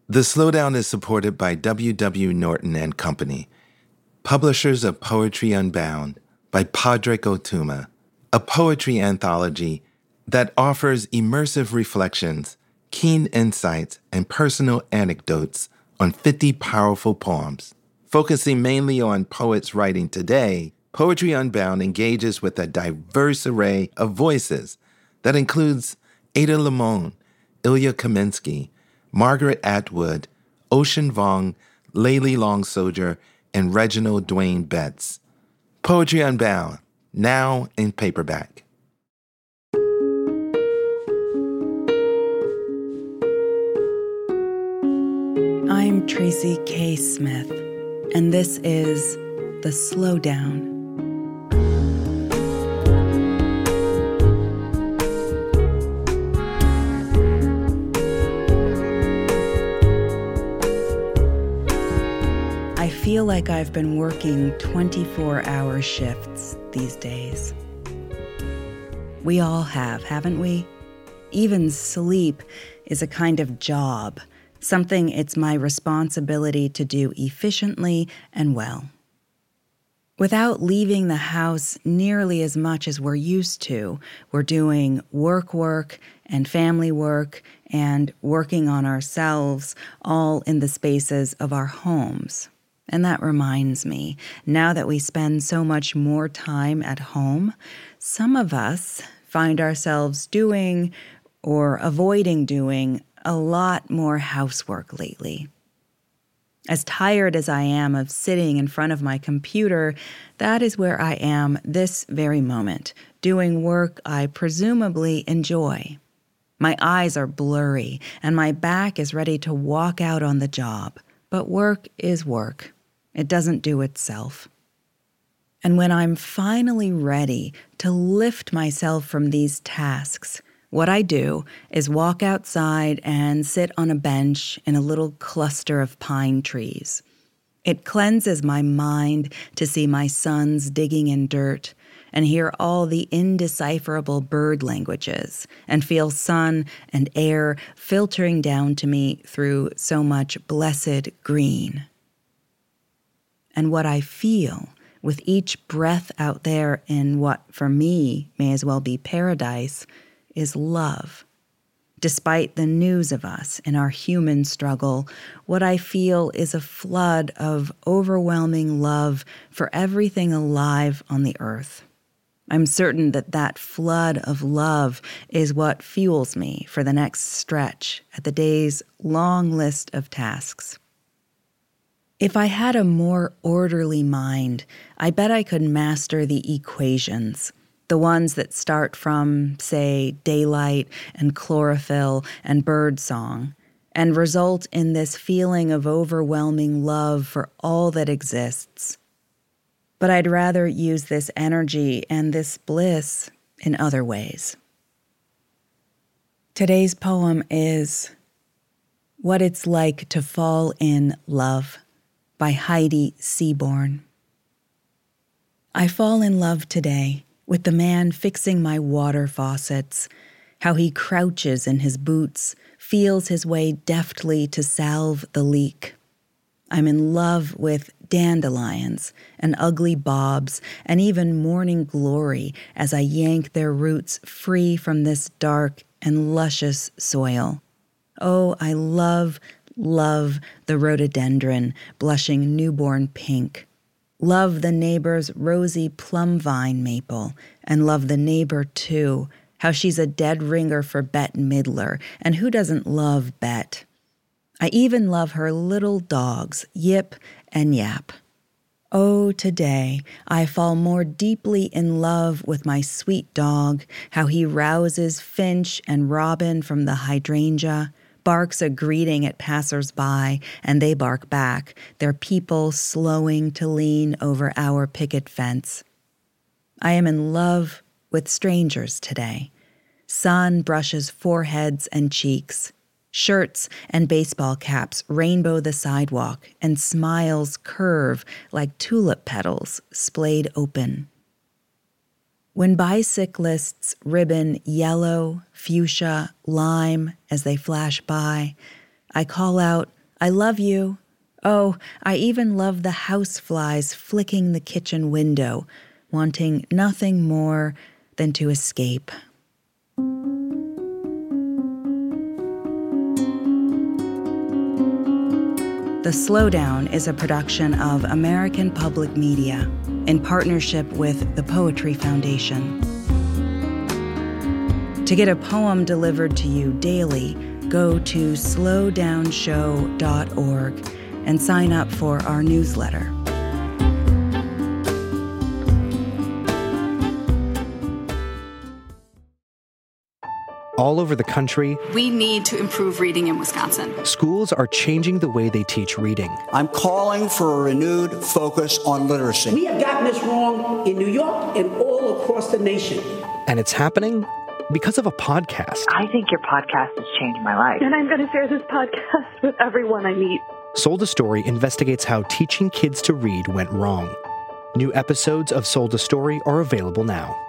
The Slowdown is supported by W. W. Norton and Company, publishers of Poetry Unbound by Padraig Ó Tuama, a poetry anthology that offers immersive reflections, keen insights, and personal anecdotes on 50 powerful poems. Focusing mainly on poets writing today, Poetry Unbound engages with a diverse array of voices that includes Ada Limon, Ilya Kaminsky, Margaret Atwood, Ocean Vuong, Layli Long Soldier, and Reginald Dwayne Betts. Poetry Unbound, now in paperback. I'm Tracy K. Smith, and this is The Slowdown. I feel like I've been working 24-hour shifts these days. We all have, haven't we? Even sleep is a kind of job, something it's my responsibility to do efficiently and well. Without leaving the house nearly as much as we're used to, we're doing work and family work and working on ourselves, all in the spaces of our homes. And that reminds me, now that we spend so much more time at home, some of us find ourselves doing or avoiding doing a lot more housework lately. As tired as I am of sitting in front of my computer, that is where I am this very moment, doing work I presumably enjoy. My eyes are blurry, and my back is ready to walk out on the job. But work is work. It doesn't do itself. And when I'm finally ready to lift myself from these tasks, what I do is walk outside and sit on a bench in a little cluster of pine trees. It cleanses my mind to see my sons digging in dirt and hear all the indecipherable bird languages and feel sun and air filtering down to me through so much blessed green. And what I feel with each breath out there in what, for me, may as well be paradise, is love. Despite the news of us and our human struggle, what I feel is a flood of overwhelming love for everything alive on the earth. I'm certain that that flood of love is what fuels me for the next stretch at the day's long list of tasks. If I had a more orderly mind, I bet I could master the equations, the ones that start from, say, daylight and chlorophyll and birdsong, and result in this feeling of overwhelming love for all that exists. But I'd rather use this energy and this bliss in other ways. Today's poem is What It's Like to Fall in Love by Heidi Seaborn. I fall in love today with the man fixing my water faucets, how he crouches in his boots, feels his way deftly to salve the leak. I'm in love with dandelions and ugly bobs and even morning glory as I yank their roots free from this dark and luscious soil. Oh, I love the rhododendron blushing newborn pink. Love the neighbor's rosy plum vine maple, and love the neighbor, too, how she's a dead ringer for Bette Midler, and who doesn't love Bette? I even love her little dogs, Yip and Yap. Oh, today I fall more deeply in love with my sweet dog, how he rouses finch and robin from the hydrangea, barks a greeting at passers-by, and they bark back, their people slowing to lean over our picket fence. I am in love with strangers today. Sun brushes foreheads and cheeks. Shirts and baseball caps rainbow the sidewalk, and smiles curve like tulip petals splayed open. When bicyclists ribbon yellow, fuchsia, lime as they flash by, I call out, I love you. Oh, I even love the houseflies flicking the kitchen window, wanting nothing more than to escape. The Slowdown is a production of American Public Media in partnership with the Poetry Foundation. To get a poem delivered to you daily, go to slowdownshow.org and sign up for our newsletter. All over the country, we need to improve reading in Wisconsin. Schools are changing the way they teach reading. I'm calling for a renewed focus on literacy. We have gotten this wrong in New York and all across the nation. And it's happening because of a podcast. I think your podcast has changed my life. And I'm going to share this podcast with everyone I meet. Sold a Story investigates how teaching kids to read went wrong. New episodes of Sold a Story are available now.